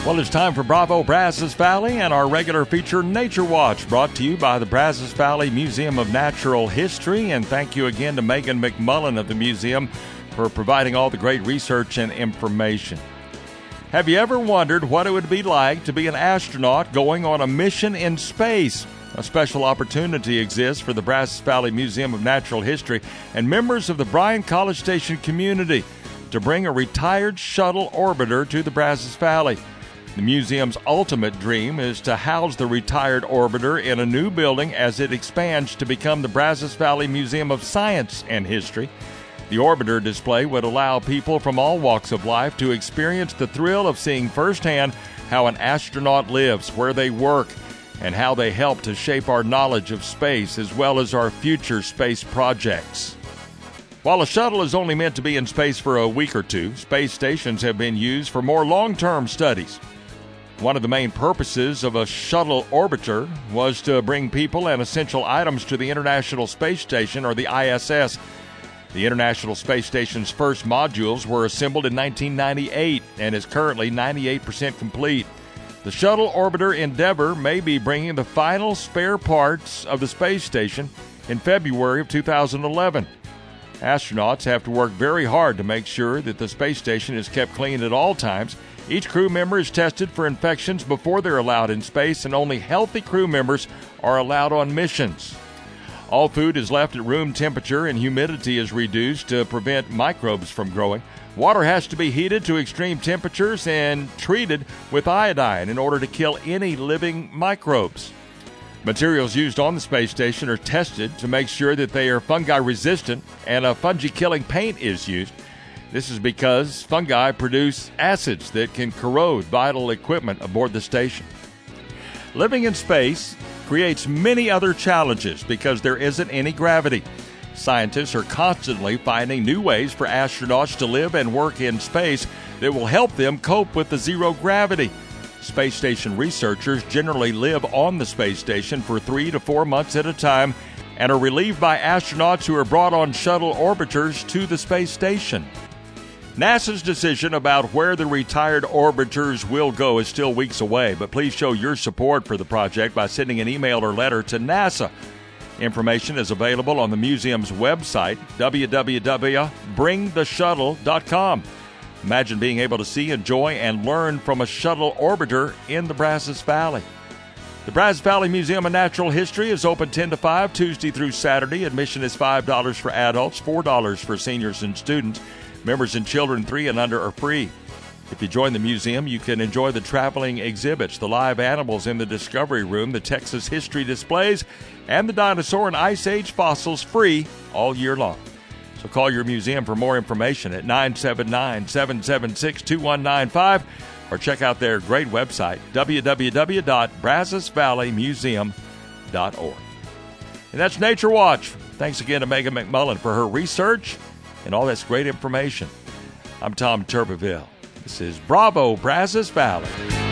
Well, it's time for Bravo Brazos Valley and our regular feature, Nature Watch, brought to you by the Brazos Valley Museum of Natural History. And thank you again to Megan McMullen of the museum for providing all the great research and information. Have you ever wondered what it would be like to be an astronaut going on a mission in space? A special opportunity exists for the Brazos Valley Museum of Natural History and members of the Bryan College Station community to bring a retired shuttle orbiter to the Brazos Valley. The museum's ultimate dream is to house the retired orbiter in a new building as it expands to become the Brazos Valley Museum of Science and History. The orbiter display would allow people from all walks of life to experience the thrill of seeing firsthand how an astronaut lives, where they work, and how they help to shape our knowledge of space as well as our future space projects. While a shuttle is only meant to be in space for a week or two, space stations have been used for more long-term studies. One of the main purposes of a shuttle orbiter was to bring people and essential items to the International Space Station, or the ISS. The International Space Station's first modules were assembled in 1998 and is currently 98% complete. The shuttle orbiter Endeavour may be bringing the final spare parts of the space station in February of 2011. Astronauts have to work very hard to make sure that the space station is kept clean at all times. Each crew member is tested for infections before they're allowed in space, and only healthy crew members are allowed on missions. All food is left at room temperature and humidity is reduced to prevent microbes from growing. Water has to be heated to extreme temperatures and treated with iodine in order to kill any living microbes. Materials used on the space station are tested to make sure that they are fungi resistant, and a fungi-killing paint is used. This is because fungi produce acids that can corrode vital equipment aboard the station. Living in space creates many other challenges because there isn't any gravity. Scientists are constantly finding new ways for astronauts to live and work in space that will help them cope with the zero gravity. Space station researchers generally live on the space station for 3 to 4 months at a time and are relieved by astronauts who are brought on shuttle orbiters to the space station. NASA's decision about where the retired orbiters will go is still weeks away, but please show your support for the project by sending an email or letter to NASA. Information is available on the museum's website, www.bringtheshuttle.com. Imagine being able to see, enjoy, and learn from a shuttle orbiter in the Brazos Valley. The Brazos Valley Museum of Natural History is open 10 to 5, Tuesday through Saturday. Admission is $5 for adults, $4 for seniors and students. Members and children 3 and under are free. If you join the museum, you can enjoy the traveling exhibits, the live animals in the Discovery Room, the Texas history displays, and the dinosaur and Ice Age fossils free all year long. So call your museum for more information at 979-776-2195 or check out their great website, www.brazosvalleymuseum.org. And that's Nature Watch. Thanks again to Megan McMullen for her research and all this great information. I'm Tom Turbeville. This is Bravo Brazos Valley.